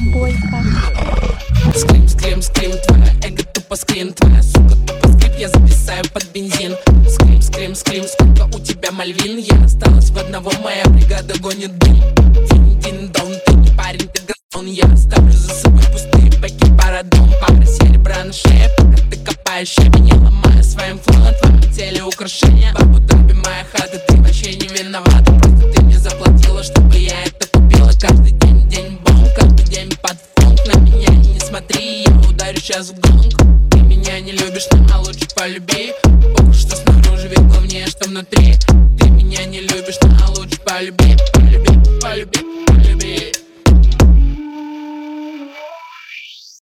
Бойко. Скрим, скрим, скрим, твоя эго тупо скрин, твоя сука тупо скрип, я зависаю под бензин. Скрим, скрим, скрим, сколько у тебя мальвин? Я осталась в одного, моя бригада гонит дым. Дин-дин-дон, ты не парень, ты газон. Я оставлю за собой пустые баки, парадом. Пара серебра на шее, пока ты копаешь щебень. Я ломаю своим флоу на твоем теле украшения. Абу-Даби моя хата, ты вообще не виновата. Просто ты мне заплатила, чтобы я это купила. Каждый день день-бом, каждый день под фонк. На меня не смотри, я ударю сейчас в гонг. Ты меня не любишь, но лучше полюби. Похуй, что снаружи, ведь главнее, что внутри. Ты меня не любишь, но лучше полюби, полюби, полюби.